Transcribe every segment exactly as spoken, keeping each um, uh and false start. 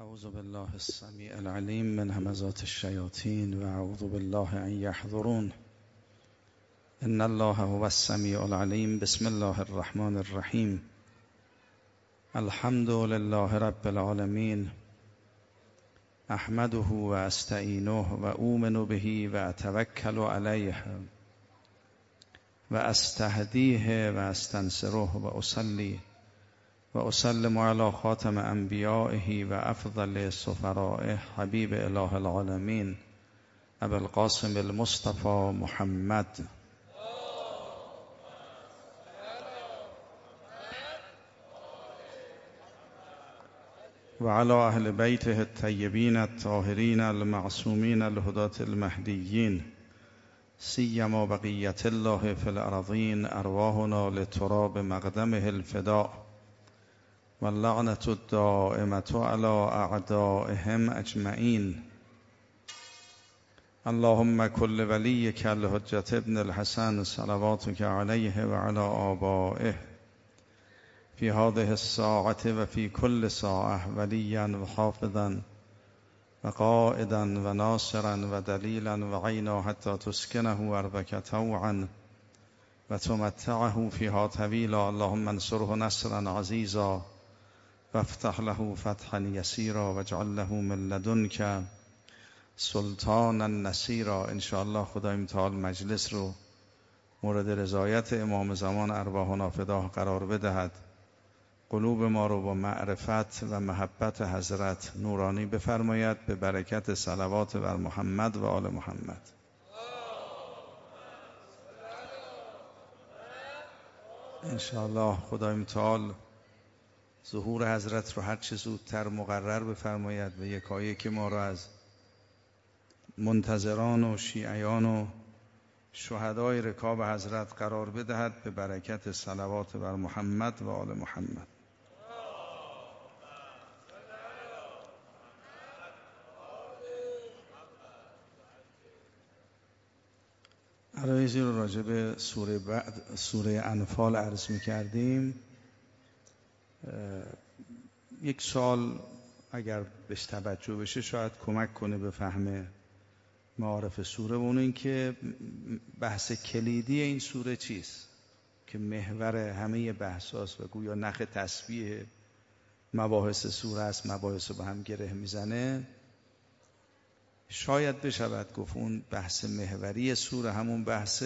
اعوذ بالله السمیع العلیم من همزات الشیاطین و اعوذ بالله ان یحضرون. ان الله هو السمیع العلیم. بسم الله الرحمن الرحیم. الحمد لله رب العالمین. احمده و استعینه و اؤمن به و اتوکل علیه و استهدیه و استنصره و اصلی و اسلم علی خاتم انبیائه و افضل سفرائه حبیب اله العالمین ابی القاسم المصطفى محمد و علی اهل بیته الطیبین الطاهرین المعصومین الهداة المهدیین سیما بقیة الله فی الارضین. ارواحنا لتراب مقدمه الفداء واللعنة الدائمة على اعدائهم اجمعین. اللهم كل وليك الحجة ابن الحسن صلواتك عليه وعلى آبائه في هذه الساعة وفي كل ساعة وليا وحافظا وقائدا وناصرا ودليلا وعينا حتى تسكنه أرضك طوعا وتمتعه فيها طويلا. اللهم انصره نصرا عزيزا وافتح له فتحا يسيرا واجعل له من لدنك سلطانا نصيرا. ان شاء الله خدای تعالی مجلس رو مورد رضایت امام زمان ارواحنا فداه قرار بدهد. قلوب ما رو با معرفت و محبت حضرت نورانی بفرماید به برکت صلوات بر محمد و آل محمد. ان شاء الله خدای تعالی ظهور حضرت رو هر چه زودتر مقرر بفرماید و یکایک که ما را از منتظران و شیعیان و شهدای رکاب حضرت قرار بدهد به برکت صلوات بر محمد و آل محمد. عرایزی رو راجع به سوره بعد سوره انفال عرض می کردیم. یک سال اگر بهش توجه بشه شاید کمک کنه به فهم معارف سوره و اون این که بحث کلیدی این سوره چیست که محور همه بحثاست و گویا نخ تسبیح مباحث سوره است، مباحث رو به هم گره میزنه. شاید بشود گفت اون بحث محوری سوره همون بحث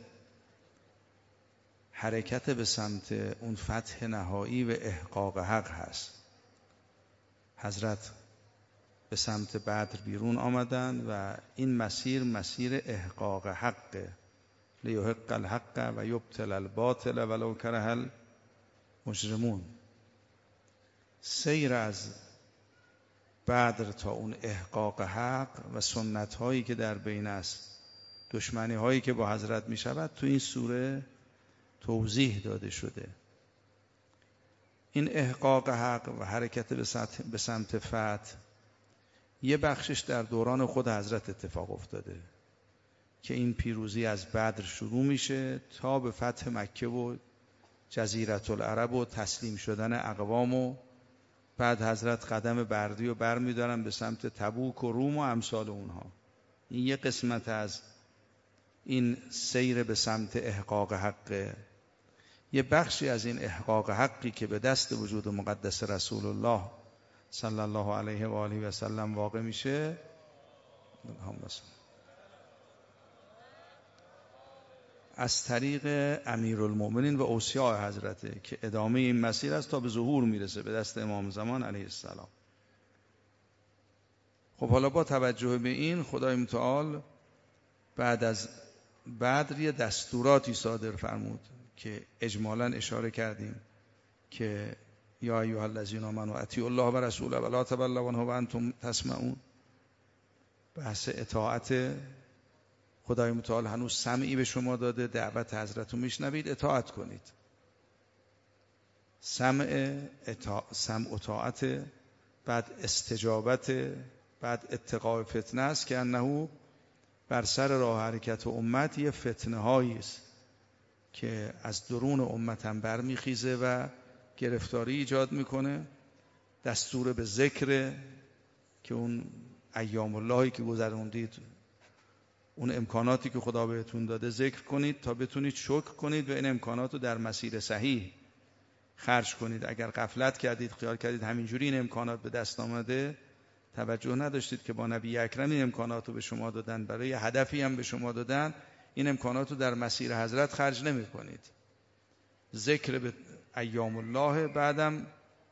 حرکت به سمت اون فتح نهایی و احقاق حق هست. حضرت به سمت بدر بیرون آمدن و این مسیر مسیر احقاق حق، لیحق الحق و یبطل الباطل ولو کره المجرمون. سیر از بدر تا اون احقاق حق و سنت هایی که در بین است، دشمنی هایی که با حضرت می شود تو این سوره توضیح داده شده. این احقاق حق و حرکت به سمت فتح یه بخشش در دوران خود حضرت اتفاق افتاده که این پیروزی از بدر شروع میشه تا به فتح مکه و جزیره العرب و تسلیم شدن اقوام و بعد حضرت قدم بردی و بر میدارن به سمت تبوک و روم و امثال اونها. این یه قسمت از این سیر به سمت احقاق حقه. یه بخشی از این احقاق حقی که به دست وجود مقدس رسول الله صلی الله علیه و آله و سلم واقع میشه از طریق امیرالمؤمنین و اوصیاء حضرته که ادامه این مسیر است تا به ظهور میرسه به دست امام زمان علیه السلام. خب حالا با توجه به این خدای متعال بعد از بدر یه دستوراتی صادر فرمود که اجمالاً اشاره کردیم که یا ایها الذین آمنوا اطیعوا الله و رسوله ولا تولوا عنه و انتم تسمعون. بحث اطاعت. خدای متعال هنوز سمعی به شما داده، دعوت حضرت رو میشنوید، اطاعت کنید. سمع اطاع... سمع و طاعت، بعد استجابت، بعد اتقاء فتنه است که انه بر سر راه حرکت امت یه فتنه هایی است که از درون امت هم برمیخیزه و گرفتاری ایجاد میکنه. دستور به ذکر که اون ایام اللهی که گذروندید، اون امکاناتی که خدا بهتون داده ذکر کنید تا بتونید شکر کنید و این امکانات رو در مسیر صحیح خرج کنید. اگر غفلت کردید، خیال کردید همینجوری این امکانات به دست آمده، توجه نداشتید که با نبی اکرم این امکانات رو به شما دادن، برای هدفی هم به شما دادن، این امکانات رو در مسیر حضرت خرج نمی کنید. ذکر به ایام الله، بعدم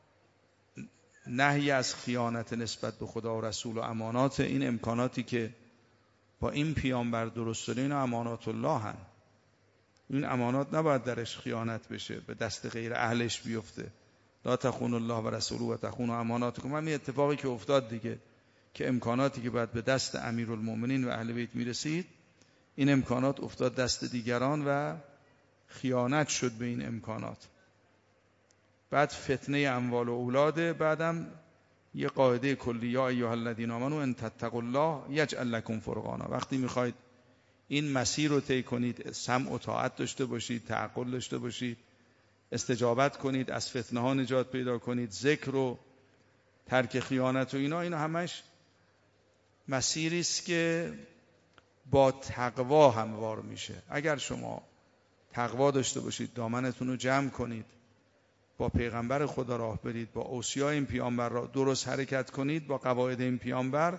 نهی از خیانت نسبت به خدا و رسول و امانات. این امکاناتی که با این پیامبر درست شده، این امانات الله هن. این امانات نباید درش خیانت بشه، به دست غیر اهلش بیفته. لا تخونوا الله و رسوله و تخونوا اماناتکم. همین اتفاقی که افتاد دیگه، که امکاناتی که باید به دست امیرالمومنین و اهل بیت میرسید، این امکانات افتاد دست دیگران و خیانت شد به این امکانات. بعد فتنه اموال و اولاده. بعدم یه قاعده کلی، یا ایها الذین آمنوا ان تتقوا الله یجعل لکم فرقانا. وقتی میخواید این مسیر رو طی کنید، سمع و طاعت داشته باشید، تعقل داشته باشید، استجابت کنید، از فتنه ها نجات پیدا کنید، ذکر و ترک خیانت و اینا، اینا همش مسیری است که با تقوا هموار میشه. اگر شما تقوا داشته باشید، دامنتون رو جمع کنید، با پیغمبر خدا راه برید، با اوصیای این پیامبر را درست حرکت کنید، با قواعد این پیامبر،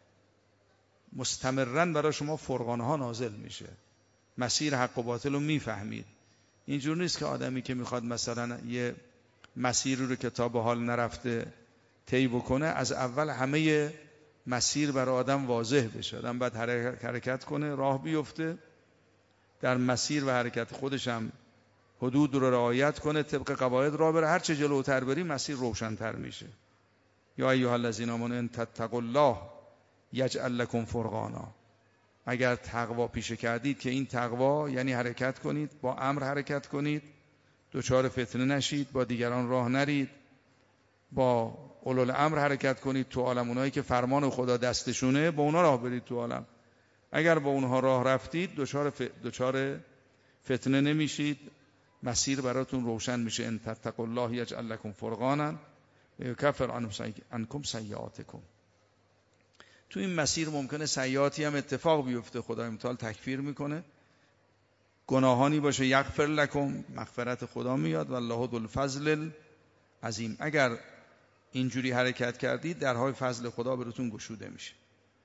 مستمرا برای شما فرقانه ها نازل میشه. مسیر حق و باطل رو میفهمید. اینجور نیست که آدمی که میخواد مثلا یه مسیری رو که تا به حال نرفته طی بکنه، از اول همه مسیر برای آدم واضح بشه. آدم باید حرکت کنه، راه بیفته، در مسیر و حرکت خودش هم حدود رو رعایت کنه، طبق قواعد راه بره. هر چه جلوتر بری مسیر روشن‌تر میشه. یا ایها الذین آمنوا ان تتقوا الله یجعل لکم فرقانا. اگر تقوا پیشه کردید، که این تقوا یعنی حرکت کنید، با امر حرکت کنید، دچار فتنه نشید، با دیگران راه نرید، با اولوالامر حرکت کنید تو عالم. اونایی که فرمان خدا دستشونه، با اونا راه برید تو عالم. اگر با اونها راه رفتید، دچار ف... دچار فتنه نمیشید، مسیر براتون روشن میشه. ان تتقوا الله یجعل لکم فرقانا و یکفر عنکم سیئاتکم. تو این مسیر ممکنه سیئاتی هم اتفاق بیفته، خدا امتحان تکفیر میکنه، گناهانی باشه، یغفر لکم، مغفرت خدا میاد، والله ذو الفضل العظیم. اگر اینجوری حرکت کردید، درهای فضل خدا براتون گشوده میشه.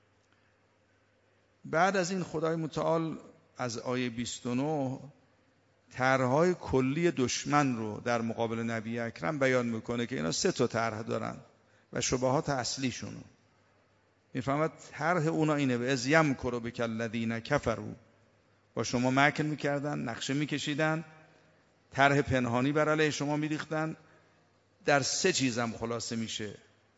بعد از این خدای متعال از آیه بیست و نه طرح‌های کلی دشمن رو در مقابل نبی اکرم بیان میکنه که اینا سه تا طرح دارن و شبهات اصلیشون. میفهمد طرح اونا اینه: به از یمکروا بک الذین کفروا، با شما مکر میکردن، نقشه میکشیدن، طرح پنهانی بر علیه شما میریختن. در سه چیزم خلاصه میشه: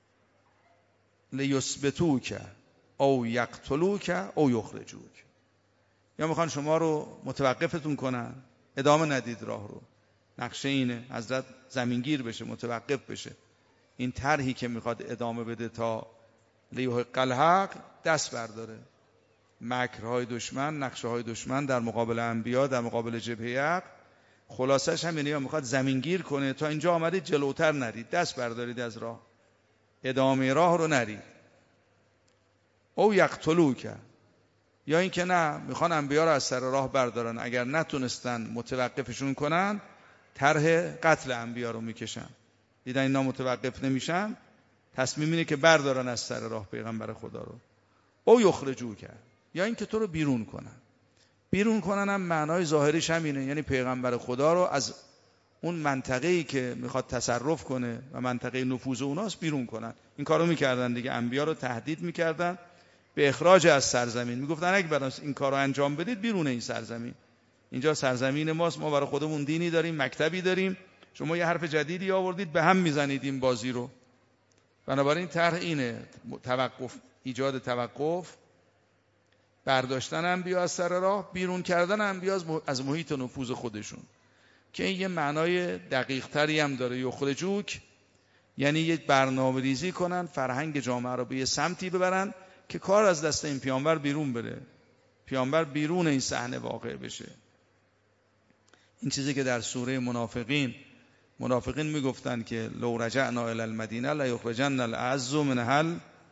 لیثبتوک او یقتلوک او یخرجوک. یا میخوان شما رو متوقفتون کنن، ادامه ندید راه رو. نقشه اینه، حضرت زمینگیر بشه، متوقف بشه. این طرحی که میخواد ادامه بده تا لیحق الحق دست برداره. مکرهای دشمن، نقشه های دشمن در مقابل انبیا، در مقابل جبهه حق، خلاصش هم اینه، میخواد زمینگیر کنه تا اینجا آمدید جلوتر نرید، دست بردارید از راه، ادامه راه رو نرید. او یقتلوک، یا این که نه، میخوان انبیا رو از سر راه بردارن، اگر نتونستن متوقفشون کنن، طرح قتل انبیا رو میکشن. دیدن اینا متوقف نمیشن، تصمیم اینه که بردارن از سر راه پیغمبر خدا رو. او یخرجوک، یا این که تو رو بیرون کنن. بیرون کنن هم معنای ظاهریش همینه، یعنی پیغمبر خدا رو از اون منطقه‌ای که میخواد تصرف کنه و منطقه نفوذ اوناست بیرون کنن. این کارو میکردن دیگه، انبیا رو تهدید میکردن به اخراج از سرزمین. میگفتن اگه برای این کارو انجام بدید، بیرون این سرزمین، اینجا سرزمین ماست، ما برای خودمون دینی داریم، مکتبی داریم، شما یه حرف جدیدی آوردید، به هم میزنید این بازی رو. بنابراین طرح اینه: توقف، ایجاد توقف، برداشتن انبیا از سر راه، بیرون کردن انبیا از محیط نفوذ خودشون. که این یه معنای دقیق تری هم داره. یخرجوک یعنی یه برنامه ریزی کنن، فرهنگ جامعه رو به یه سمتی ببرن که کار از دست این پیامبر بیرون بره، پیامبر بیرون این صحنه واقع بشه. این چیزی که در سوره منافقین منافقین میگفتن که لو رجعنا الی المدینه لا یخرجن الاعز منها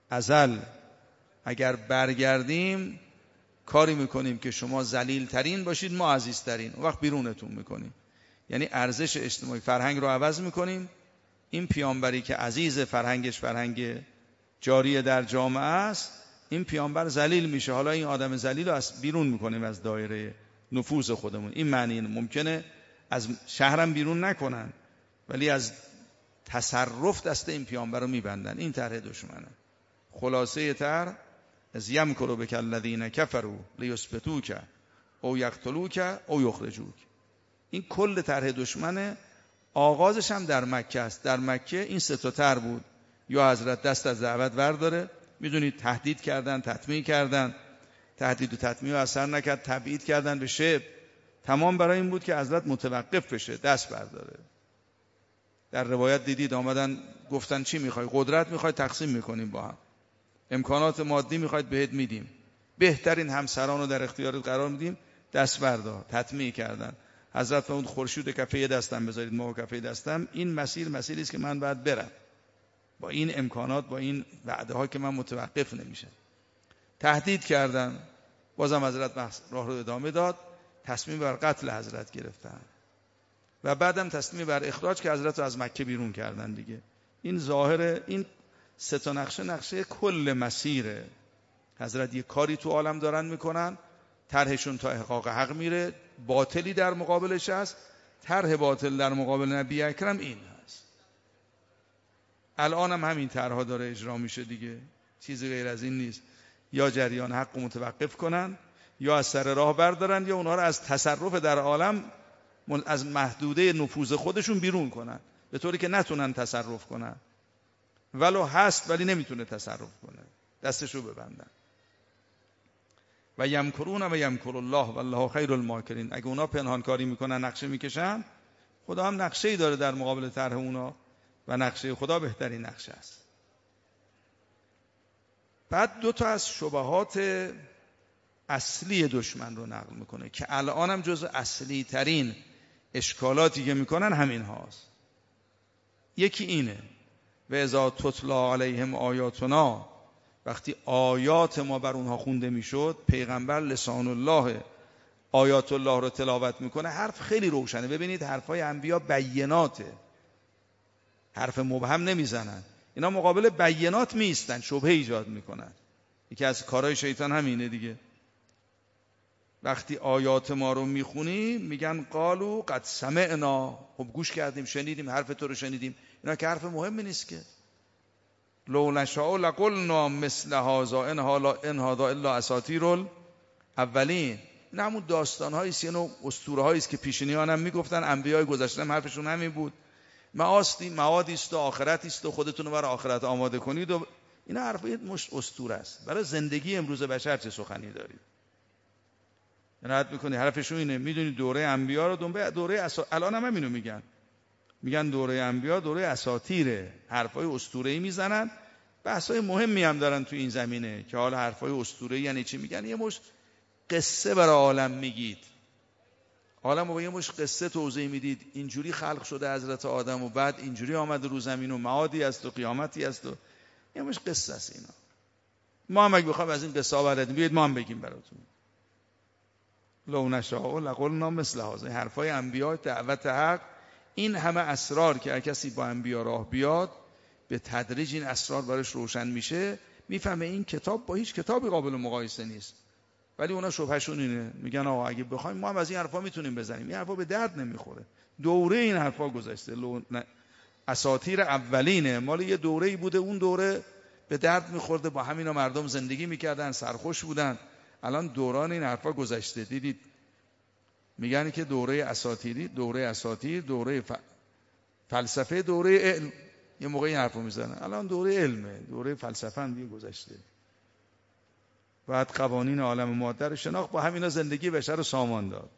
ازل اگر برگردیم کاری میکنیم که شما ذلیل ترین باشید، ما عزیزترین، اون وقت بیرونتون میکنیم. یعنی ارزش اجتماعی فرهنگ رو عوض میکنیم. این پیامبری که عزیز، فرهنگش فرهنگ جاری در جامعه است، این پیامبر ذلیل میشه، حالا این آدم ذلیل رو از بیرون میکنیم از دایره نفوذ خودمون. این معنی اینه. ممکنه از شهرم بیرون نکنن ولی از تصرف دست این پیامبر رو میبندن. این طرح دشمنه. خلاصه طرح از یمکروا بک الذین کفروا لیثبتوک او یقتلوک او یخرجوک. این کل طرح دشمنه. آغازش هم در مکه است. در مکه این سه تا طرح بود. یا حضرت دست از دعوت برداره، میدونید تهدید کردن، تطمیع کردن، تهدید و تطمیع و اثر نکرد، تبعید کردن به شبه. تمام برای این بود که حضرت متوقف بشه، دست برداره. در روایت دیدید آمدن گفتن چی میخوای؟ قدرت میخوای؟ تقسیم میکنیم با هم. امکانات مادی میخواید؟ بهت میدیم. بهترین همسران رو در اختیارت قرار میدیم. دست بردار. تطمیع کردن. حضرت فرمود خورشید کفه دستم بذارید، ماه کفه دستم. این مسیر مسیری است که من باید برم. با این امکانات، با این وعده ها که من متوقف نمیشه. تهدید کردن، بازم حضرت راه رو ادامه داد. تصمیم بر قتل حضرت گرفتن و بعدم تصمیم بر اخراج که حضرت رو از مکه بیرون کردن دیگه. این ظاهر این سه تا نقشه نقشه کل مسیره. حضرت یه کاری تو عالم دارن میکنن، طرحشون تا احقاق حق میره، باطلی در مقابلش هست. طرح باطل در مقابل نبی اکرم این هست. الان هم همین طرحها داره اجرا میشه دیگه، چیزی غیر از این نیست. یا جریان حق متوقف کنن، یا از سر راه بردارن، یا اونها رو از تصرف در عالم، از محدوده نفوذ خودشون بیرون کنن، به طوری که نتونن تصرف کنن. ولو هست ولی نمیتونه تصرف کنه، دستشو ببندن. و یمکرون و یمکر الله والله خیر الماکرین. اگه اونا پنهانکاری میکنن، نقشه میکشن، خدا هم نقشه‌ای داره در مقابل طرح اونا و نقشه خدا بهترین نقشه است. بعد دو تا از شبهات اصلی دشمن رو نقل میکنه که الان هم جز اصلی ترین اشکالاتی که میکنن همین هاست. یکی اینه: و اذا تتلا علیهم آیاتنا، وقتی آیات ما بر اونها خونده میشد، پیغمبر لسان الله آیات الله رو تلاوت میکنه، حرف خیلی روشنه. ببینید حرفای انبیا بیناته، حرف مبهم نمیزنن. اینا مقابل بینات میستن، شبهه ایجاد میکنن. یکی از کارهای شیطان همینه دیگه. وقتی آیات ما رو میخونیم میگن قالو قد سمعنا، خب گوش کردیم، شنیدیم، حرف تو رو شنیدیم. اینا که حرف مهمی نیست که. لو نشاء لقلنا مثل هذا ان هذا الا اساطیر الاولین. این همون داستان‌هایی است، یعنی اسطوره‌هایی است که پیشینیان هم میگفتن، انبیای گذشته هم حرفشون همین بود. معادی معادی است و آخرتی است و خودتون رو برای آخرت آماده کنید و اینا حرفای مشت اسطوره است. برای زندگی امروز بشر چه سخنی دارید؟ نهایت میکنی حرفشون اینه. میدونید دوره انبیا رو دنبال دوره اسا... الان هم همینو میگن. میگن دوره انبیا دوره اساطیره، حرفای اسطوره‌ای میزنن. بحثای مهمی هم دارن تو این زمینه که حالا حرفای اسطوره‌ای یعنی چی. میگن یه مش قصه برای عالم میگید، عالم رو با یه مش قصه توضیح میدید. اینجوری خلق شده حضرت آدم و بعد اینجوری آمده رو زمین و معادی است و قیامتی است و یه مش قصه است اینا. ما هم اگه بخوایم از این قصه بردیم بیاید ما هم بگیم براتون. لو نشاء لقلنا مثل هذا. حرفای انبیا، دعوت حق، این همه اسرار که کسی با انبیا راه بیاد به تدریج این اسرار براش روشن میشه، میفهمه این کتاب با هیچ کتابی قابل مقایسه نیست. ولی اونا شبهشون اینه، میگن آقا اگه بخوایم ما هم از این حرفا میتونیم بزنیم. این حرفا به درد نمیخوره. دوره این حرفا گذشته. اساطیر اولینه، مال یه دوره‌ای بوده، اون دوره به درد میخورده، با همینا مردم زندگی میکردن، سرخوش بودن. الان دوران این حرفا گذشته. دیدید میگن که دوره اساطیری، دوره اساطیر، دوره ف... فلسفه، دوره علم. یه موقع این حرفو میزنن. الان دوره علمه، دوره فلسفه هم دیگه گذشته. بعد قوانین عالم ماده رو شناخت، با همینا زندگی بشر رو سامان داد.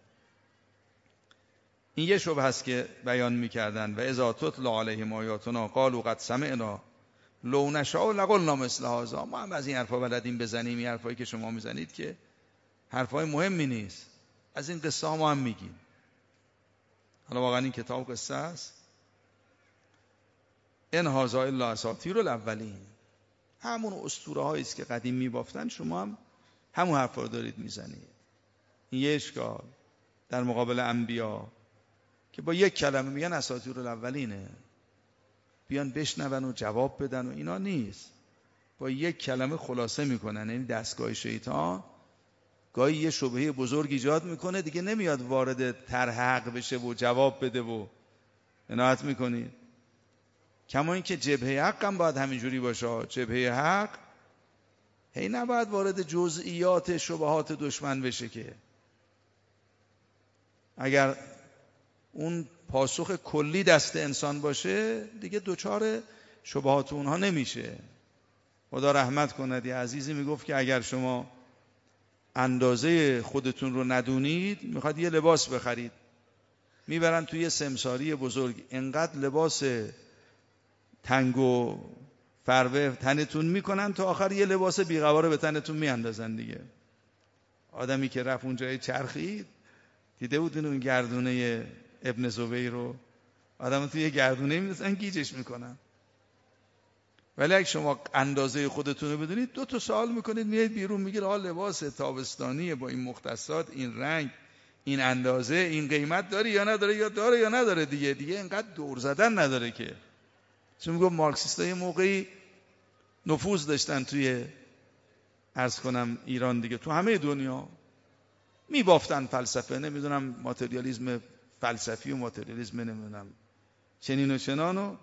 این یه شبهه است که بیان میکردن. و اذا تتلا علیهم آیاتنا قالوا قد سمعنا لو نشاء لقلنا مثل هذا. ما هم از این حرفا بلدیم بزنیم. این حرفایی که شما میزنید که حرفای مهمی نیست، از این قصه ها ما هم میگیم. حالا واقعا این کتاب قصه است. ان هذا الا اساطیر الاولین. همون اسطوره هایی است که قدیم میبافتن، شما هم همون حرفا رو دارید میزنید. این یه اشکال در مقابل انبیا که با یک کلمه میگن اساطیر الاولینه، بیان بشنون و جواب بدن و اینا نیست، با یک کلمه خلاصه میکنن. یعنی دستگاه شیطان گاهی یه شبهه بزرگ ایجاد میکنه، دیگه نمیاد وارد طرح حق بشه و جواب بده و عنایت میکنید. کما اینکه جبهه حق هم باید همینجوری باشه. جبهه حق هی نباید وارد جزئیات شبهات دشمن بشه، که اگر اون پاسخ کلی دست انسان باشه دیگه دوچار شبهات اونها نمیشه. خدا رحمت کند، یه عزیزی میگفت که اگر شما اندازه خودتون رو ندونید، میخواد یه لباس بخرید، میبرن توی یه سمساری بزرگ، انقدر لباس تنگ و فروه تنتون میکنن تا آخر یه لباس بیقواره به تنتون میاندازن دیگه. آدمی که رفت اونجای چرخید دیده بود اون گردونه ابن زبیر رو، آدم توی یه گردونه میندازن گیجش میکنن. ولی اگه شما اندازه خودتون رو بدونید، دو تا سوال میکنید، میایید بیرون، میگید آ لباس تابستانیه با این مختصات، این رنگ، این اندازه، این قیمت داره یا نداره، یا داره یا نداره دیگه. دیگه اینقدر دور زدن نداره که. چون میگم مارکسیست‌ها یه موقعی نفوذ داشتن توی عرض کنم ایران دیگه، تو همه دنیا میبافتن فلسفه، نمیدونم ماتریالیسم فلسفی و ماتریالیسم نمیدونم چنین و چنان و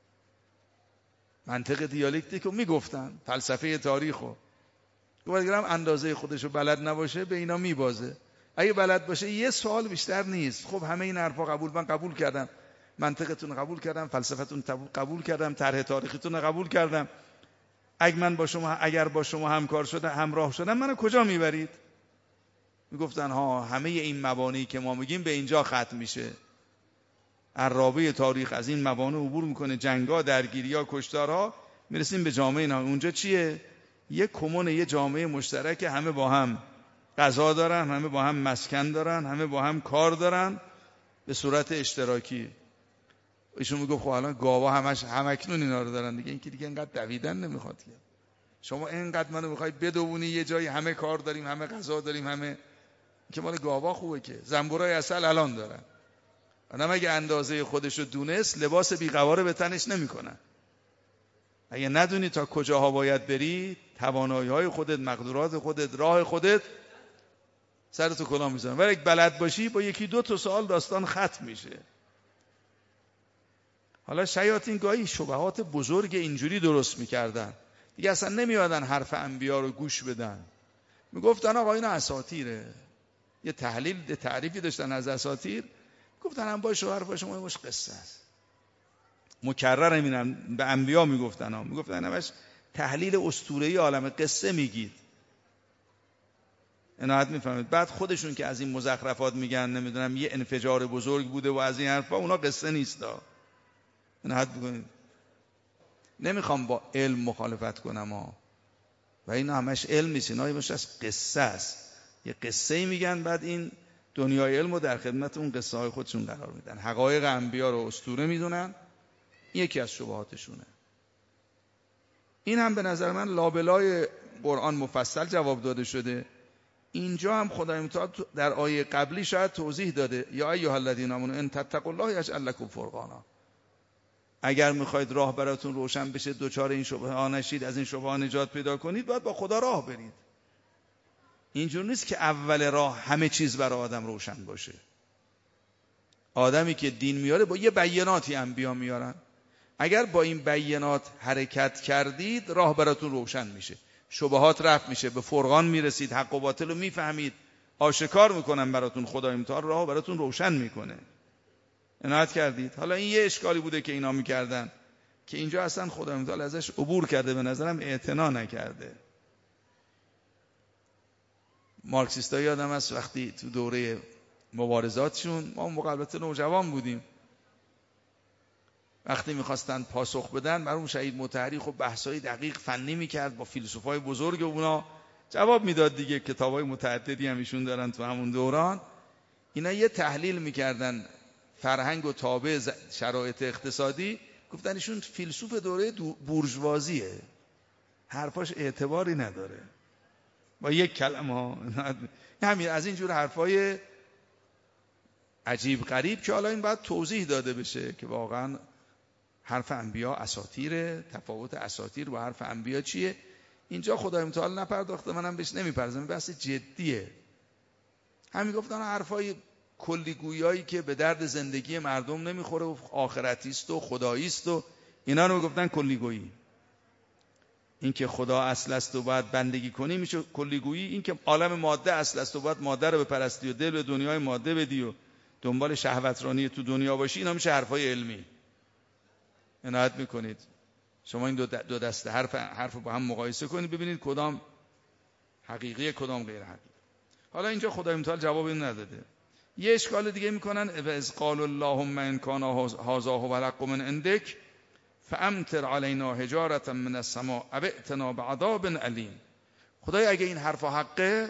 منطق دیالکتیک رو میگفتن، فلسفه تاریخ رو. اگرم اندازه خودشو بلد نباشه به اینا میبازه. اگه بلد باشه یه سوال بیشتر نیست. خب همه این حرفا قبول، من قبول کردم، منطقتون قبول کردم، فلسفتون قبول کردم، طرح تاریخیتون قبول کردم. اگه من با شما اگر با شما همکار شدم، همراه شدم، منو کجا میبرید؟ میگفتن ها همه این مبانی که ما میگیم به اینجا ختم میشه. عرابه تاریخ از این مبانی عبور میکنه، جنگا، درگیری‌ها، کشتارها، میرسیم به جامعه اینا. اونجا چیه؟ یه کمون، یه جامعه مشترک، همه با هم غذا دارن، همه با هم مسکن دارن، همه با هم کار دارن به صورت اشتراکی. ایشون میگه خب الان گاوا همش همکنون اینا رو دارن دیگه، این که دیگه اینقدر دویدن نمیخواد که. شما اینقدر منو میخوای بدوونی یه جایی همه کار داریم، همه غذا داریم، همه که مال گاوا خوبه که. زنبورای عسل الان دارن. آدم اگه اندازه خودشو دونست، لباس بیقواره به تنش نمیکنن. اگه ندونی تا کجاها باید بری، توانایی‌های خودت، مقدورات خودت، راه خودت، سرتو کلاه میزنن. ولی اگه بلد باشی با یکی دو تا سوال داستان ختم میشه. حالا شیاطین گاهی شبهات بزرگ اینجوری درست میکردن دیگه، اصلا نمیادن حرف انبیا رو گوش بدن. میگفتن آقا اینا اساطیره. یه تحلیل تعریفی داشتن از اساطیر، گفتن هم با شوهر با شما مش قصه است. مکرر همینم به انبیا میگفتن ها، میگفتن همش تحلیل اسطوره‌ای عالم قصه میگید. عنایت میفهمید. بعد خودشون که از این مزخرفات میگن، نمیدونم یه انفجار بزرگ بوده و از این حرفا، اونا قصه نیستا. عنایت بکنید. نمیخوام با علم مخالفت کنم ها، و این همش علم نیست، اینا همش از قصه است. یه قصه میگن، بعد این دنیای علم رو در خدمت اون قصه های خودشون قرار میدن. حقایق انبیا رو اسطوره میدونن، یکی از شبهاتشونه. این هم به نظر من لابلای قرآن مفصل جواب داده شده. اینجا هم خدای متعال در آیه قبلی شاید توضیح داده، یا ایها الذین آمنوا ان تتقوا الله یجعل لکم فرقانا. اگر میخواید راه براتون روشن بشه، دوچار این شبهه ها نشید، از این شبهه ها نجات پیدا کنید، باید با خدا راه برید. اینجور نیست که اول راه همه چیز برای آدم روشن باشه. آدمی که دین میاره با یه بیاناتی انبیا میارن. اگر با این بیانات حرکت کردید، راه براتون روشن میشه، شبهات رفع میشه، به فرقان میرسید، حق و باطل رو میفهمید، آشکار میکنن براتون، خدای متعال راه براتون روشن میکنه. عنایت کردید. حالا این یه اشکالی بوده که اینا میکردن که اینجا اصلا خدای متعال ازش عبور کرده، به نظرم اعتنا نکرده. مارکسیستا یادم است وقتی تو دوره مبارزاتشون، ما موقع البته نوجوان بودیم، وقتی میخواستن پاسخ بدن، مرحوم شهید مطهری خب بحثای دقیق فنی میکرد، با فیلسوفای بزرگ اونا جواب میداد دیگه. کتابای متعددی هم ایشون دارن تو همون دوران. اینا یه تحلیل میکردن فرهنگ و تابع شرایط اقتصادی، گفتن ایشون فیلسوف دوره بورژوازیه، حرفاش اعتباری نداره. با یک کلمه ها همین از این جور حرفای عجیب غریب که حالا این باید توضیح داده بشه که واقعا حرف انبیا اساطیره، تفاوت اساطیر با حرف انبیا چیه. اینجا خدای متعال نپرداخته، منم بهش نمیپردازم، بحث جدیه. همین گفتن حرفای کلیگویایی که به درد زندگی مردم نمیخوره و آخرتیست و خداییست و اینا رو گفتن کلیگویی. این که خدا اصل است و باید بندگی کنی میشه کلیگویی. این که عالم ماده اصل است و باید ماده رو بپرستی و دل به دنیای ماده بدی و دنبال شهوترانی تو دنیا باشی، اینا میشه حرفای علمی. عنایت میکنید شما این دو دسته حرف حرف با هم مقایسه کنید ببینید کدام حقیقیه کدام غیر حقیقی. حالا اینجا خدای متعال جواب این نداده. یه اشکال دیگه میکنن و اذ قال اللهم ان کان هذا هو الحق من عندک فامطر علینا حجارة من السماء او ائتنا بعذاب الیم. خدای اگه این حرف حقه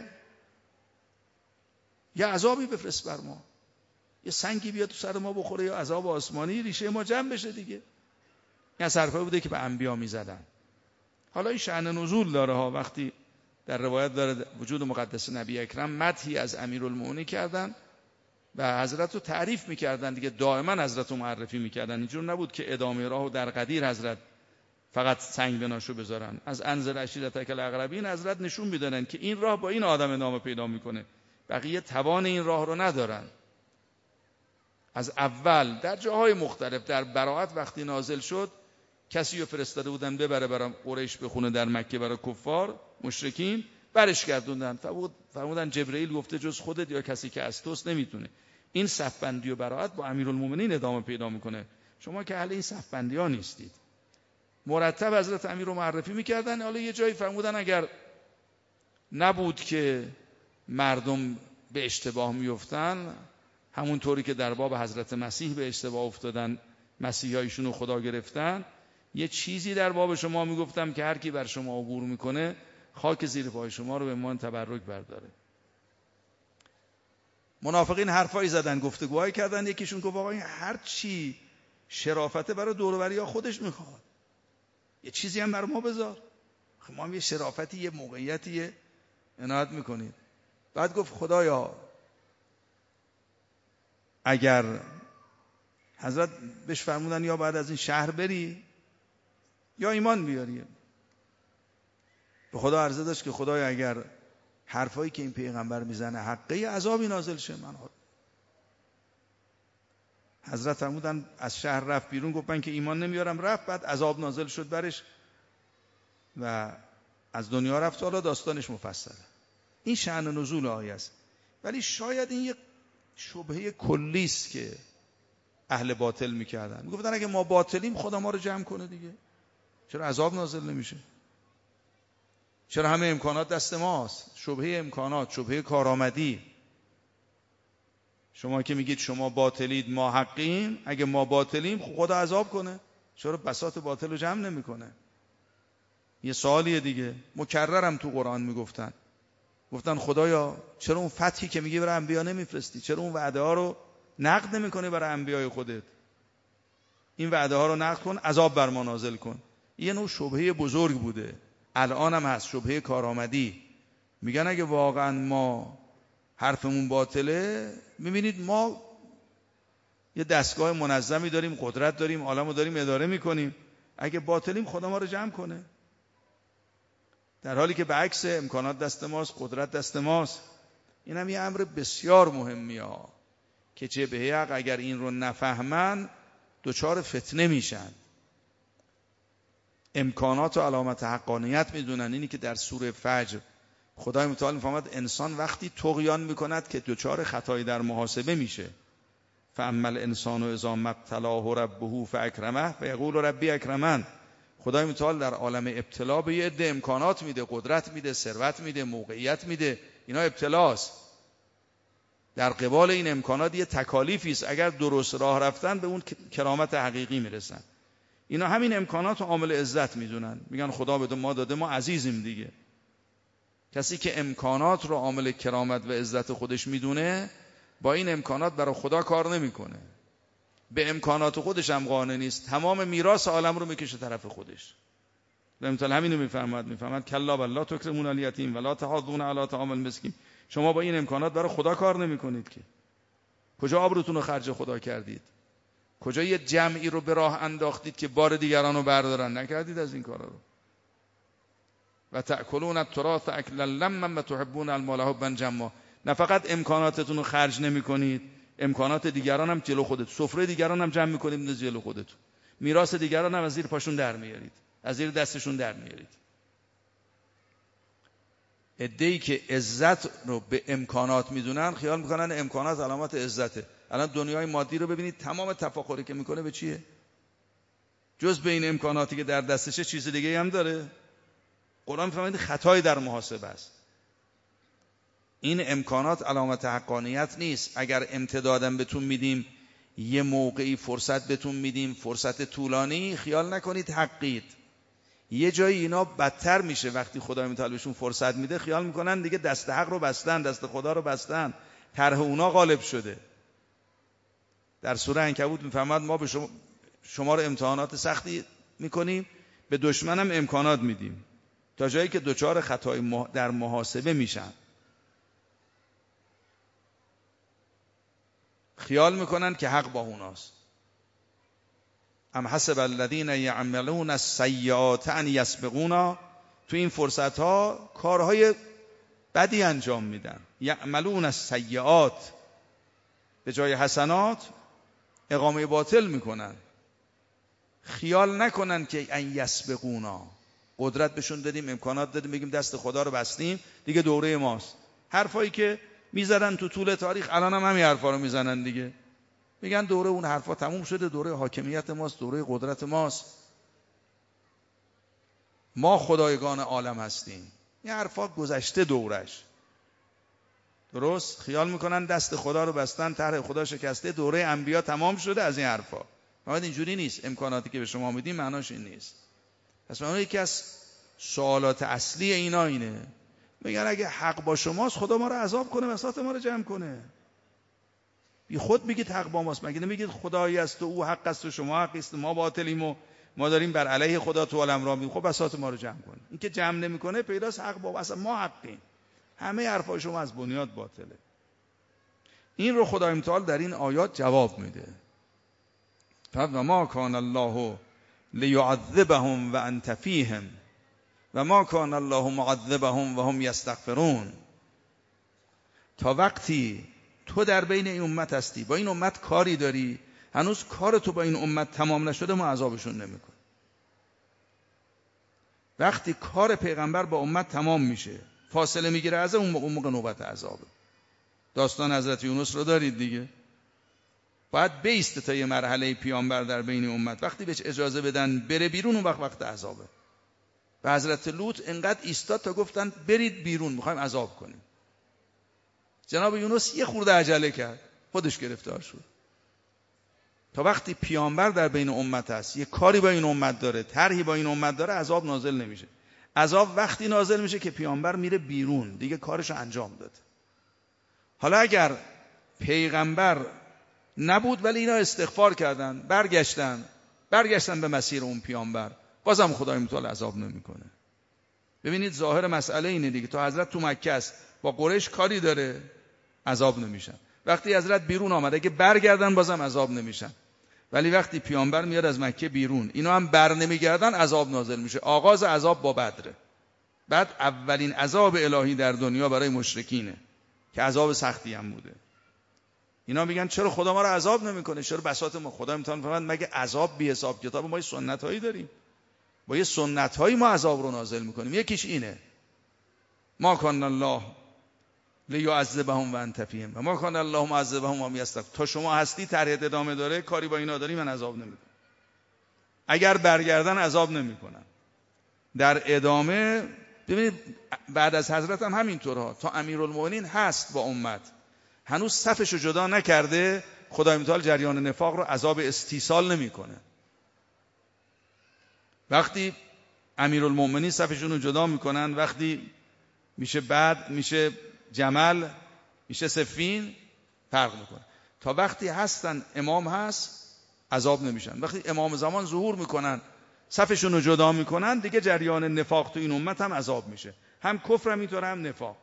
یا عذابی بفرست بر ما، یه سنگی بیاد تو سر ما بخوره یا عذاب آسمانی ریشه ما جمع بشه دیگه. این از حرفایی بوده که به انبیا میزدن. حالا این شأن نزول داره ها. وقتی در روایت داره وجود مقدس نبی اکرم مدحی از امیرالمؤمنین کردن و حضرت رو تعریف میکردن دیگه، دائما حضرت رو معرفی میکردن. اینجور نبود که ادامه راه و در قدیر حضرت فقط سنگ بناشو بذارن. از انذر عشیرتک الاقربین حضرت نشون میدادن که این راه با این آدم ادامه پیدا میکنه، بقیه توان این راه رو ندارن. از اول در جاهای مختلف در براءت وقتی نازل شد کسی رو فرستاده بودن ببره برای قریش بخونه در مکه برای کفار مشرکین، برش گردوندن. فرمودن جبرئیل گفته جز خودت یا کسی که از توست نمیتونه. این صفبندی و براءت با امیرالمومنین ادامه پیدا میکنه. شما که اهل این صفبندی ها نیستید. مرتب حضرت امیر رو معرفی میکردن. حالا یه جایی فرمودن اگر نبود که مردم به اشتباه میفتن، همون طوری که در باب حضرت مسیح به اشتباه افتادن، مسیحایشون رو خدا گرفتن، یه چیزی در باب شما میگفتم که هر کی بر شما عبور میکنه خاک زیر پای شما رو به مان تبرک برداره. منافقین حرفایی زدن، گفتگوهایی کردن. یکیشون گفت آقا این هر چی شرافته برای دور و بریا خودش میخواد، یه چیزی هم برای ما بذار. ما هم یه شرافتی یه موقعیتی عنایت میکنید. بعد گفت خدایا اگر حضرت بهش فرمودن یا بعد از این شهر بری یا ایمان بیاری. به خدا عرضه داشت که خدایا اگر حرفایی که این پیغمبر میزنه حقه، عذابی نازل شه. من حضرت فرمودن از شهر رفت بیرون، گفت من که ایمان نمیارم. رفت، بعد عذاب نازل شد برش و از دنیا رفت. حالا داستانش مفصله. این شأن نزول آیه است. ولی شاید این یه شبهه کلی است که اهل باطل میکردن. میگفتن اگه ما باطلیم خدا ما رو جمع کنه دیگه، چرا عذاب نازل نمیشه؟ چرا همه امکانات دست ماست؟ شبهه امکانات، شبهه کارآمدی. شما که میگید شما باطلید ما حقیم، اگه ما باطلیم خدا عذاب کنه، چرا بساط باطل رو جمع نمیکنه؟ یه سوالیه دیگه. مکررم تو قرآن میگفتن، گفتن خدایا چرا اون فتحی که میگی برای انبیا نمیفرستی؟ چرا اون وعده ها رو نقد نمیکنی برای انبیای خودت؟ این وعده ها رو نقد کن، عذاب بر ما نازل کن. یه نوع شبهه بزرگ بوده. الان هم هست، شبهه کارآمدی. میگن اگه واقعا ما حرفمون باطله، میبینید ما یه دستگاه منظمی داریم، قدرت داریم، عالمو داریم اداره میکنیم، اگه باطلیم خدا ما رو جمع کنه. در حالی که به عکس امکانات دست ماست، قدرت دست ماست. این هم یه امر بسیار مهمیه که جبهه حق اگر این رو نفهمن دچار فتنه میشن. امکانات و علامت حقانیت میدونن. اینی که در سوره فجر خدای متعال میفهمد انسان وقتی طغیان میکند که دچار خطایی در محاسبه میشه. فاما الانسان اذا ما ابتلاه ربه فاکرمه فیقول ربی اکرمن. خدای متعال در عالم ابتلا به یه عده امکانات میده، قدرت میده، ثروت میده، موقعیت میده. اینا ابتلاست. در قبال این امکانات یه تکالیفی است. اگر درست راه رفتن به اون کرامت حقیقی میرسن. اینا همین امکانات رو عامل عزت میدونن. میگن خدا به ما داده، ما عزیزیم دیگه. کسی که امکانات رو عامل کرامت و عزت خودش میدونه، با این امکانات برای خدا کار نمیکنه. به امکانات خودش هم قانع نیست. تمام میراث عالم رو میکشه طرف خودش. مثال همینو میفهمد میفهمد کلا بل لا تکرمون الیتیم ولا تحاضون علی طعام المسکین. شما با این امکانات برای خدا کار نمیکنید که. کجا آبروتون رو خرج خدا کردید؟ کجا یه جمعی رو به راه انداختید که بار دیگران رو بردارن؟ نکردید از این کارا رو. و تأکلون التراث اکلا لما و تحبون المال حبا جما. نه فقط امکاناتتون رو خرج نمیکنید، امکانات دیگران هم جلو خودت، سفره دیگران هم جمع میکنید جلو خودتون، میراث دیگران هم از زیر پاشون در میارید، از زیر دستشون در میارید. عده‌ای که عزت رو به امکانات میدونن خیال میکنن امکانات علامت عزته. الان دنیای مادی رو ببینید، تمام تفاخری که میکنه به چیه؟ جز به این امکاناتی که در دستشه چیز دیگه هم داره. قرآن میفرماید خطایی در محاسبه است. این امکانات علامت حقانیت نیست. اگر امتدادم بهتون میدیم، یه موقعی فرصت بهتون میدیم، فرصت طولانی، خیال نکنید حقید. یه جایی اینا بدتر میشه. وقتی خدای متعال بهشون فرصت میده خیال میکنن دیگه دست حق رو بستن، دست خدا رو بستن، طرح اونا غالب شده. در سوره عنکبوت میفرماد ما به شما شما رو امتحانات سختی میکنیم، به دشمنم امکانات میدیم تا جایی که دوچار خطای در محاسبه میشن. خیال میکنن که حق با اوناست. ام حسب الذین یعملون السیئات ان یسبقونا. تو این فرصت ها کارهای بدی انجام میدن. یعملون السیئات، به جای حسنات اقامه باطل میکنن. خیال نکنن که ان یسبقونا، قدرت بهشون دادیم، امکانات دادیم، بگیم دست خدا رو بستیم دیگه دوره ماست. حرفایی که میزدن تو طول تاریخ الان هم همین حرفا رو میزنن دیگه. میگن دوره اون حرفا تموم شده، دوره حاکمیت ماست، دوره قدرت ماست، ما خدایگان عالم هستیم. این حرفا گذشته دورش. درست؟ خیال میکنن دست خدا رو بستن، طرح خدا شکسته، دوره انبیا تمام شده از این حرفا. فقط اینجوری نیست. امکاناتی که به شما میدیم معناش این نیست. پس من یکی از سوالات اصلی اینا اینه. میگن اگه حق با شماست خدا ما رو عذاب کنه، بساط ما رو جمع کنه. بی خود میگید حق با ماست، مگه نمیگید خدایی است و او حق است و شما حق است، ما باطلیم و ما داریم بر علیه خدا تو عالم را میگیم. خب بساط ما رو جمع کنه. این که جمع نمیکنه پیداست حق با اصلا ما حقیم. همه حرفای شما از بنیاد باطله. این رو خدای متعال در این آیات جواب میده. و ما کان الله لیعذبهم و انت فیهم و ما کان الله معذبهم و هم یستغفرون. تا وقتی تو در بین این امت هستی، با این امت کاری داری، هنوز کار تو با این امت تمام نشده، ما عذابشون نمیکنیم. وقتی کار پیغمبر با امت تمام میشه، فاصله میگیره از اون موقع, موقع نوبت عذابه. داستان حضرت یونس رو دارید دیگه. باید بیسته تا یه مرحله پیامبر در بین امت، وقتی بهش اجازه بدن بره بیرون، اون وقت وقت عذابه. و حضرت لوط انقدر ایستاد تا گفتن برید بیرون، میخوایم عذاب کنیم. جناب یونس یه خورده عجله کرد، خودش گرفتار شد. تا وقتی پیامبر در بین امت هست، یه کاری با این امت داره، طرحی با این امت داره، عذاب نازل نمیشه. عذاب وقتی نازل میشه که پیامبر میره بیرون، دیگه کارشو انجام داد. حالا اگر پیغمبر نبود ولی اینا استغفار کردن، برگشتن برگشتن به مسیر اون پیامبر، بازم خدای متعال عذاب نمیکنه. ببینید ظاهر مسئله اینه دیگه. تا حضرت تو مکه است، با قریش کاری داره، عذاب نمیشن. وقتی حضرت بیرون آمده که برگردن، بازم عذاب نمیشن. ولی وقتی پیامبر میاد از مکه بیرون، اینا هم بر نمیگردن، عذاب نازل میشه. آغاز عذاب با بدره. بعد اولین عذاب الهی در دنیا برای مشرکینه که عذاب سختی هم بوده. اینا میگن چرا خدا ما رو عذاب نمیکنه؟ چرا بساط ما خدا امتحان فرمود؟ مگه عذاب بی حساب کتاب؟ ما یه سنتایی داریم، با یه سنتایی ما عذاب رو نازل میکنیم. یکیش اینه ما کان الله لیعذبهم و انت فیهم و ما کان الله معذبهم و هم یستغفرون. تا شما هستی طرح ادامه داره، کاری با اینا داری، من عذاب نمیکنم. اگر برگردن عذاب نمیکنم. در ادامه ببینید بعد از حضرت هم همینطورها، تا امیرالمومنین هست با امت، هنوز صفشو جدا نکرده، خدای متعال جریان نفاق رو عذاب استیصال نمیکنه. وقتی امیرالمومنین صفشون رو جدا میکنن، وقتی میشه بعد میشه جمل، میشه صفین، فرق میکنه. تا وقتی هستن امام هست عذاب نمیشن. وقتی امام زمان ظهور میکنن، صفشون رو جدا میکنن، دیگه جریان نفاق تو این امت هم عذاب میشه، هم کفر هم اینطور هم نفاق.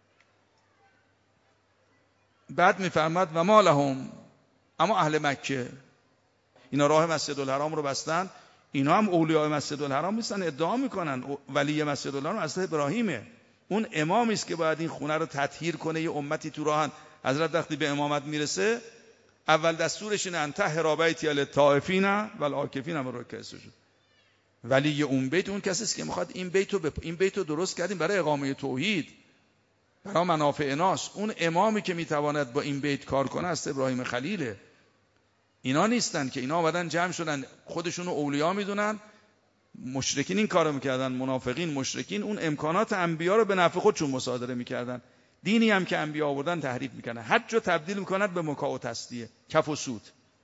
بعد میفرماد و ما لهم، اما اهل مکه اینا راه مسجد الحرام رو بستن، اینا هم اولیاء مسجد الحرام نیستن، ادعا میکنن ولی مسجد الحرام حضرت ابراهیمه، اون امامی است که باید این خونه رو تطهیر کنه. یه امتی تو راهن، حضرت وقتی به امامت میرسه اول دستورش اینه ان طهر بیتی للطائفین والعاکفین والرکع السجود. ولی اون بیت اون کسی است که میخواد این بیت رو بپ... این بیت رو درست کردیم برای اقامه توحید، برای منافع ناس. اون امامی که میتواند با این بیت کار کنه است ابراهیم خلیله. اینا نیستن که اینا آمدن جمع شدن خودشون رو اولیا میدونن. مشرکین این کارو میکردن، منافقین مشرکین اون امکانات انبیا رو به نفع خودشون مصادره میکردن. دینی هم که انبیا آوردن تحریف میکنن، حج رو تبدیل میکنن به مکاء و تسلیه، کف و سود.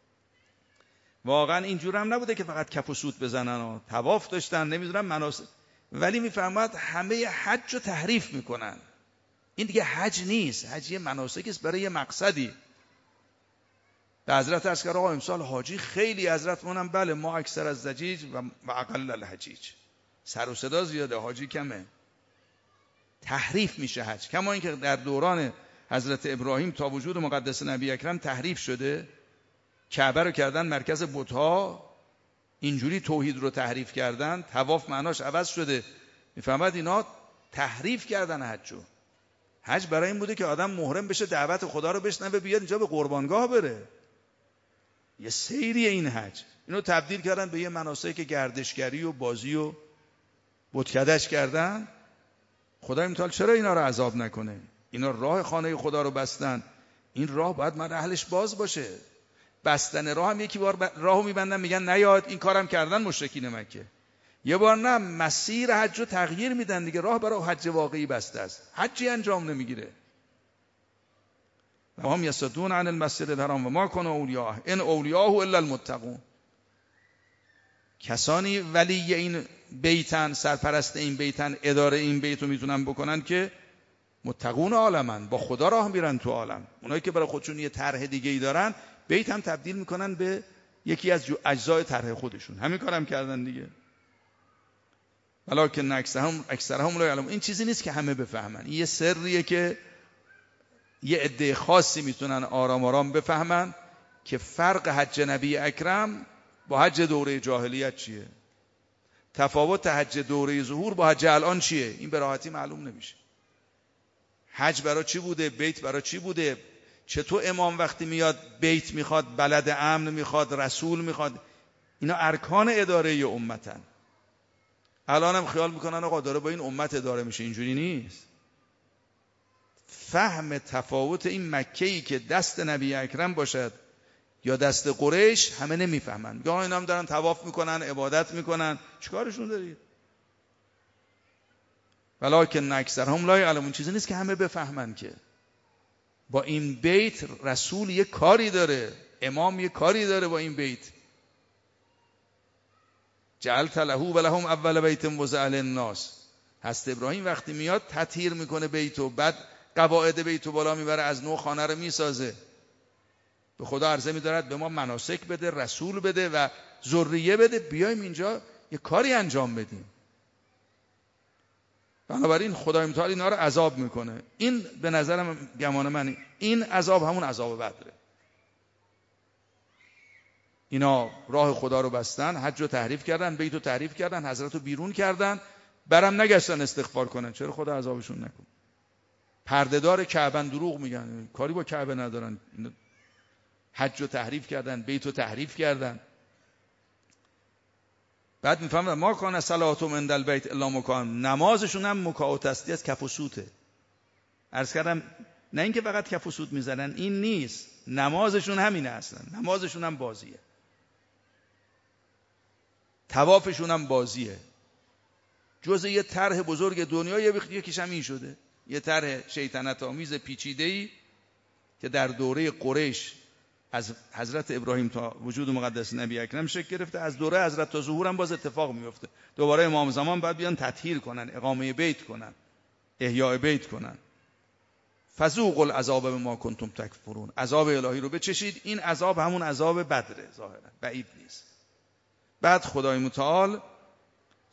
واقعا اینجور هم نبوده که فقط کف و سود بزنن و طواف داشتن نمیدونم مناسک، ولی میفرماد همه حج رو تحریف میکنن. این دیگه حج نیست، حج یه مناسکی است برای یه مقصدی. به حضرت عرض کردم آقا امسال حاجی خیلی، حضرت مونم بله ما اکثر از زجیج و اقل الحجیج، سر و صدا زیاده، حاجی کمه. تحریف میشه حج، کما اینکه در دوران حضرت ابراهیم تا وجود مقدس نبی اکرم تحریف شده. کعبه رو کردن مرکز بت‌ها، اینجوری توحید رو تحریف کردن، طواف معناش عوض شده. میفهمد اینا تحریف کردن حجو. حج برای این بوده که آدم محرم بشه، دعوت خدا رو بشنوه، بیاد اینجا به قربانگاه بره. یه سیری این حج. اینو تبدیل کردن به یه مناسک گردشگری و بازی و بتکدش کردن. خدای متعال چرا اینا رو عذاب نکنه؟ اینا راه خانه خدا رو بستن، این راه باید من اهلش باز باشه. بستن راه هم یکی بار راهو میبندن میگن نیاد، این کارم کردن مشرکین مکه. یه بار نه، مسیر حج رو تغییر میدن دیگه، راه برای حج واقعی بسته است، حجی انجام نمیگیره. و هم یصدون عن المسجد الحرام و ما کن اولیاء ان اولیاءه الا المتقون. کسانی ولی این بیتن، سرپرست این بیتن، اداره این بیت رو میتونن بکنن که متقون عالمن، با خدا راه میرن تو عالم. اونایی که برای خودشون یه طرح دیگه ای دارن، بیت هم تبدیل میکنن به یکی از اجزای طرح خودشون. همین کارم کردن دیگه. ولکن اکثرهم اکثرهم لا یعلمون. این چیزی نیست که همه بفهمن، این یه سریه که یه عده خاصی میتونن آرام آرام بفهمن که فرق حج نبی اکرم با حج دوره جاهلیت چیه، تفاوت حج دوره ظهور با حج الان چیه. این به راحتی معلوم نمیشه. حج برای چی بوده، بیت برای چی بوده، چطور امام وقتی میاد بیت میخواد، بلد امن میخواد، رسول میخواد. اینا ارکان اداره ی امتن. الان هم خیال میکنن آقا داره با این امت اداره میشه، اینجوری نیست. فهم تفاوت این مکه‌ای که دست نبی اکرم باشد یا دست قریش همه نمیفهمن. یا اینا هم دارن طواف میکنن، عبادت میکنن، چیکارشون دارید؟ ولکن اکثرهم لا یعلمون. چیزی نیست که همه بفهمن که با این بیت رسول یه کاری داره، امام یه کاری داره با این بیت. جعلت له و لهم اول بیت وضع للناس. حضرت ابراهیم وقتی میاد تطهیر میکنه بیتو، بعد قواعد بیتو بالا میبره، از نو خانه رو میسازه. به خدا عرضه میدارد به ما مناسک بده، رسول بده و ذریه بده، بیایم اینجا یه کاری انجام بدیم. بنابراین خدای متعال اینا رو عذاب میکنه. این به نظرم گمان من این عذاب همون عذاب بدره. اینا راه خدا رو بستن، حج رو تحریف کردن، بیت رو تحریف کردن، حضرت رو بیرون کردن، برم نگشتن استغفار کنن. چرا خدا عذابشون نکن؟ پردهدار کعبه دروغ میگن، کاری با کعبه ندارن. حج رو تحریف کردن، بیت رو تحریف کردن. بعد میفهمن ما کان صلاتهم عند البیت الا مکان. نمازشون هم مکاء و تسلیه از کف و سوته. عرض کردم نه اینکه فقط کف و سوت میزنن، این نیست. نمازشون همینه، اصلا نمازشون هم بازیه، طوافشون هم بازیه. جزء یه طرح بزرگ دنیا یکیش هم این شده، یه طرح شیطنت آمیز پیچیده‌ای که در دوره قریش از حضرت ابراهیم تا وجود مقدس نبی اکرم شکل گرفته. از دوره حضرت تا ظهور هم باز اتفاق میفته. دوباره امام زمان باید بیان تطهیر کنن، اقامه بیت کنن، احیاء بیت کنن. فذوقوا العذاب بما کنتم تکفرون. عذاب الهی رو بچشید. این عذاب همون عذاب بدره، ظاهرا بعید نیست. بعد خدای متعال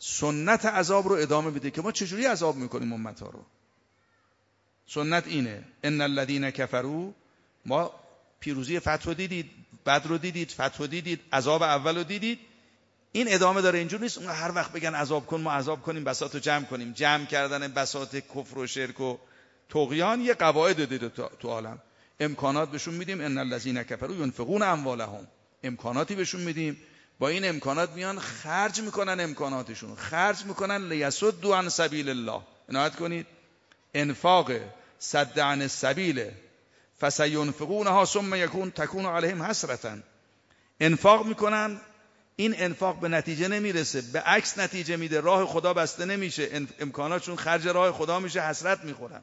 سنت عذاب رو ادامه بده که ما چجوری عذاب میکنیم امتها رو. سنت اینه ان الذين كفروا، ما پیروزی فتح رو دیدید، بدر رو دیدید، فتح رو دیدید، عذاب اول رو دیدید. این ادامه داره، اینجور نیست اون هر وقت بگن عذاب کن ما عذاب کنیم بساط رو جمع کنیم. جمع کردن بساط کفر و شرک و طغیان یه قواعد دیده تو عالم. امکانات بهشون میدیم ان الذين كفروا ينفقون اموالهم، امکاناتی بهشون میدیم، با این امکانات میان خرج میکنن، امکاناتشون خرج میکنن لیصدوا عن سبیل الله. عنایت کنید انفاق صد عن السبیل فسینفقونها ثم یکون تکون علیهم حسرة. انفاق میکنن، این انفاق به نتیجه نمیرسه، به عکس نتیجه میده، راه خدا بسته نمیشه، امکاناتشون خرج راه خدا میشه، حسرت میخورن.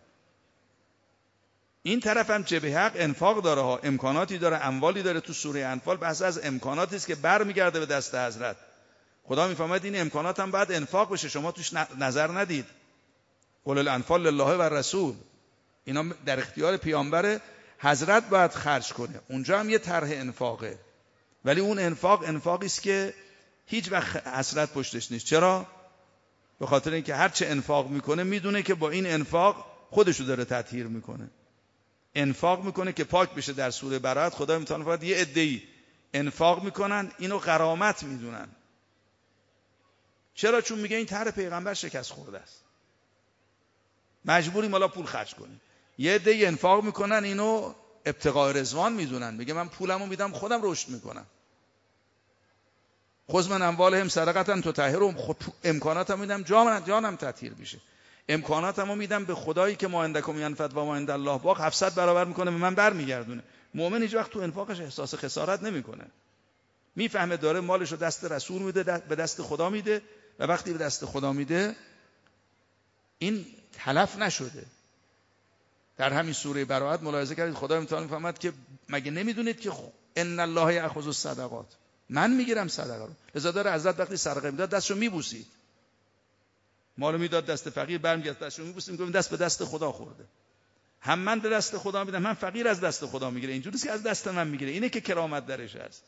این طرف هم جبهه حق انفاق داره ها، امکاناتی داره، اموالی داره. تو سوره انفال بحث از امکاناتی است که برمیگرده به دست حضرت. خدا میفهمد این امکانات هم باید انفاق بشه، شما توش نظر ندید. قل الانفال لله و رسول، اینا در اختیار پیامبر، حضرت باید خرج کنه. اونجا هم یه طرح انفاقه، ولی اون انفاق انفاقی است که هیچ وقت حسرت پشتش نیست. چرا؟ به خاطر اینکه هر چه انفاق میکنه میدونه که با این انفاق خودشو داره تطهیر میکنه. انفاق میکنه که پاک بشه. در سوره برات خدا امتحان فرمود یه عده‌ای انفاق میکنن، اینو غرامت میدونن. چرا؟ چون میگه این طرح پیغمبر شکست خورده است، مجبوریم حالا پول خرج کنیم. یه عده‌ای انفاق میکنن، اینو ابتغاء رضوان میدونن، میگه من پولمو میدم خودم رشد میکنم. خذ من اموالهم صدقه تطهرهم، خود امکاناتم میدم جانم جانم تطهیر بشه. امکاناتمو میدم به خدایی که ما عندکم ینفد و ما عند الله باق، هفتصد برابر میکنه به من برمیگردونه. مؤمن هیچ وقت تو انفاقش احساس خسارت نمیکنه، میفهمه داره مالشو دست رسول میده، به دست خدا میده، و وقتی به دست خدا میده این تلف نشده. در همین سوره براءت ملاحظه کردید خدا امتحان میفهمد که مگه نمیدونید که ان الله یاخذ الصدقات، من میگیرم صدقه رو. لذا داره حضرت وقتی صدقه میداد دستشو میبوسید، مالو میداد دست فقیر، برمیگرد دستشو میبوسید، میگه دست به دست خدا خورده. هم من به دست خدا میدم، من فقیر از دست خدا میگیره. اینجوری نیست که از دست من میگیره، اینه که کرامت درش هست.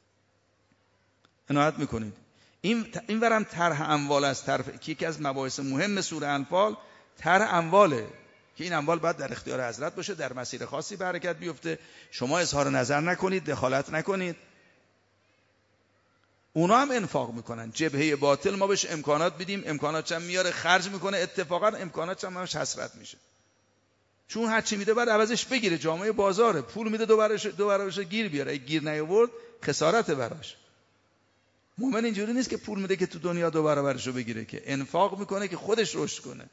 عنایت میکنید. این این ورم طرح اموال است، طرح که یکی از مباحث مهم سوره انفال طرح امواله که این اموال باید در اختیار حضرت باشه، در مسیر خاصی به حرکت بیفته، شما اظهار نظر نکنید، دخالت نکنید. اونا هم انفاق میکنن. جبهه باطل ما بهش امکانات بدیم، امکانات هم میاره خرج میکنه، اتفاقا امکانات هم همش حسرت میشه، چون هر چی میده بعد عوضش بگیره. جامعه بازاره، پول میده دو برابرش دو برابرش گیر بیاره، اگه گیر نیاورد خسارت براش. مومن اینجوری نیست که پول میده که تو دنیا دو برابرشو بگیره، که انفاق میکنه که خودش رشد کنه.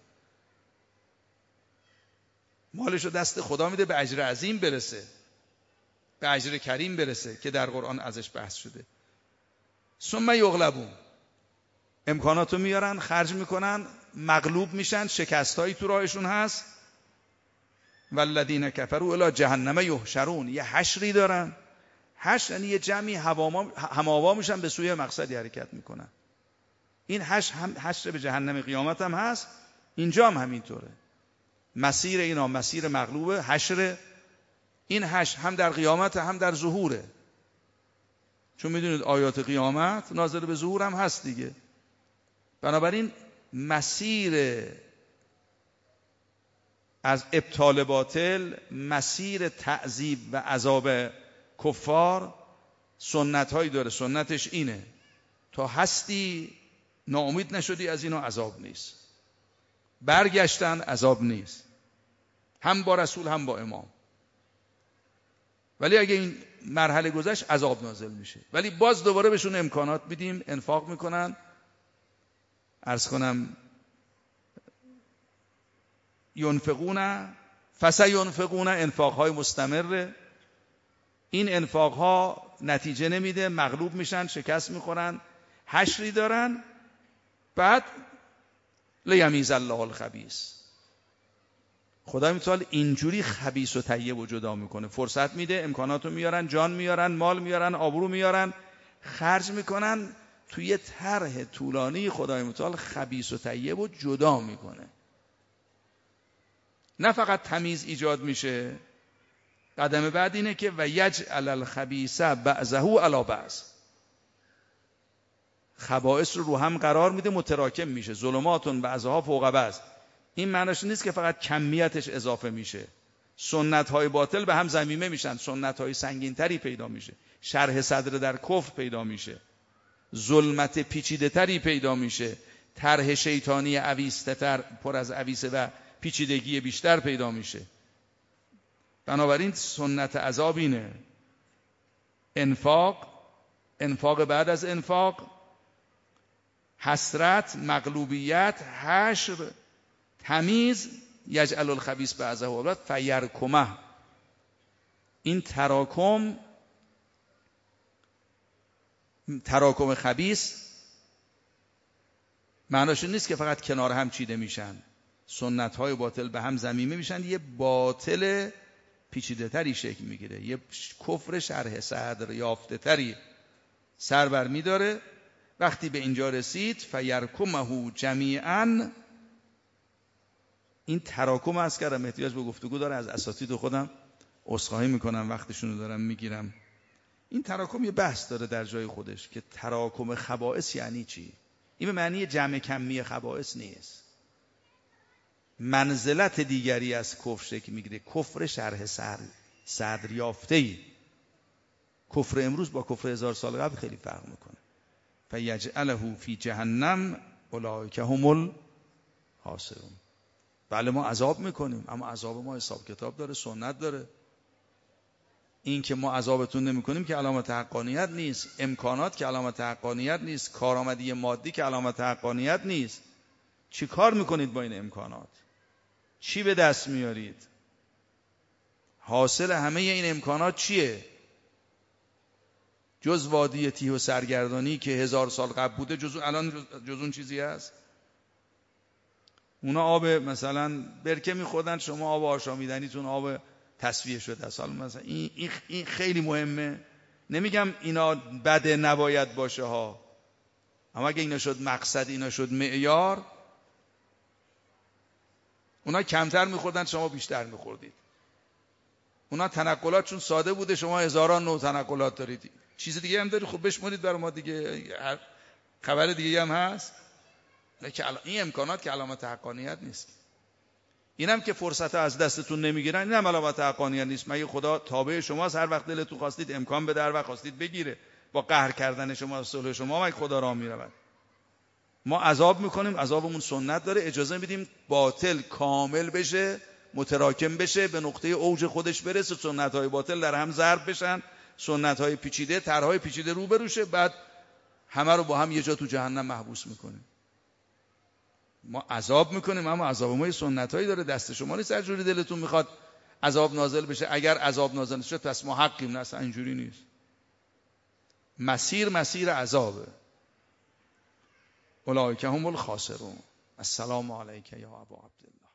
مالشو دست خدا میده به اجر عظیم برسه، به اجر کریم برسه که در قرآن ازش بحث شده. ثم یغلبون، امکاناتو میارن خرج میکنن، مغلوب میشن، شکستایی تو راهشون هست. والذین کفروا الی جهنم یحشرون، یه حشری دارن. حشر یعنی یه جمعی هماوا میشن به سوی مقصدی حرکت میکنن. این حشر هم حشر به جهنم قیامت هم هست، اینجا هم همینطوره. مسیر اینا مسیر مغلوبه، حشر. این حشر هم در قیامت هم در ظهوره، چون میدونید آیات قیامت ناظر به ظهور هم هست دیگه. بنابراین مسیر از ابطال باطل، مسیر تعذیب و عذاب کفار سنت هایی داره. سنتش اینه تا هستی ناامید نشدی از اینا عذاب نیست، برگشتن عذاب نیست، هم با رسول هم با امام. ولی اگه این مرحله گذشت عذاب نازل میشه. ولی باز دوباره بهشون امکانات میدیم، انفاق میکنن. عرض کنم ینفقون فسینفقون، انفاقهای مستمره. این انفاقها نتیجه نمیده، مغلوب میشن، شکست میخورن، حشری دارن. بعد لیمیز الله الخبیث، خدا متعال اینجوری خبیث و طیب و جدا میکنه. فرصت میده، امکاناتو میارن، جان میارن، مال میارن، آبرو میارن، خرج میکنن. توی یه طرح طولانی خدای متعال خبیث و طیب و جدا میکنه. نه فقط تمیز ایجاد میشه، قدم بعد اینه که و یجعل الخبیث بعضه علی بعض، خبائث رو رو هم قرار میده، متراکم میشه. ظلماتون بعضها فوق بعض. این معناش نیست که فقط کمیتش اضافه میشه. سنت های باطل به هم ضمیمه میشن، سنت های سنگین تری پیدا میشه، شرح صدر در کفر پیدا میشه، ظلمت پیچیده تری پیدا میشه، طرح شیطانی عویس‌تر پر از عویسه و پیچیدگی بیشتر پیدا میشه. بنابراین سنت عذاب اینه: انفاق، انفاق بعد از انفاق، حسرت، مغلوبیت، حشر، تمیز، یجعل الخبیث بعضه و فیرکمه. این تراکم، تراکم خبیث معناش نیست که فقط کنار هم چیده میشن، سنت های باطل به هم ضمیمه میشن، یه باطل پیچیده تری شکل میگیره، یه کفر شرح صدر یافته تری سر بر میداره. وقتی به اینجا رسید فیرکمه جمیعا، این تراکم از کردم احتیاج به گفتگو داره، از اساتید خودم عذرخواهی میکنم وقتشون رو دارم میگیرم. این تراکم یه بحث داره در جای خودش که تراکم خبائث یعنی چی. این به معنی جمع کمی خبائث نیست، منزلت دیگری از کفر شکل میگیره، کفر شرح صدر یافته‌ای. کفر امروز با کفر هزار سال قبل خیلی فرق میکنه. فیجعله فی جهنم اولئک هم الخاسرون. بله ما عذاب میکنیم، اما عذاب ما حساب کتاب داره، سنت داره. این که ما عذابتون نمیکنیم که علامت حقانیت نیست، امکانات که علامت حقانیت نیست، کارآمدی مادی که علامت حقانیت نیست. چی کار میکنید با این امکانات؟ چی به دست میارید؟ حاصل همه این امکانات چیه؟ جز وادی تیه و سرگردانی که هزار سال قبل بوده، جز الان جز اون چیزی هست؟ اونا آب مثلا برکه میخوردن، شما آب آشامیدنیتون آب تصفیه شده است. حالا مثلا این این خیلی مهمه. نمیگم اینا بده نباید باشه ها، اما اگه اینا شد مقصد، اینا شد معیار، اونا کمتر میخوردن شما بیشتر میخوردید. اونا تنقلات چون ساده بوده، شما هزاران نوع تنقلات دارید. چیز دیگه هم داری خوب بشمارید برای ما دیگه، خبر دیگه هم هست. این امکانات که علامت حقانیت نیست. اینم که فرصت از دستتون نمیگیرن، اینم علامت حقانیت نیست. مگه خدا تابع شماست؟ هر وقت دلتون خواستید امکان بده، هر وقت خواستید بگیره. با قهر کردن شما، صلح شما، مگه خدا راه میرود؟ ما عذاب میکنیم، عذابمون سنت داره، اجازه میدیم باطل کامل بشه، متراکم بشه، به نقطه اوج خودش برسه، سنت های باطل در هم ضرب بشن، سنت های پیچیده، طرحهای پیچیده رو بروشه، بعد همه رو با هم یه جا تو جهنم محبوس میکنیم. ما عذاب میکنیم، اما عذاب ما یه سنتایی داره، دست شما نیست هر جوری دلتون میخواد عذاب نازل بشه. اگر عذاب نازل نشه پس ما حقیم، نه اصلا اینجوری نیست. مسیر مسیر عذابه. اولئک هم الخاسرون. السلام علیک یا ابا عبدالله.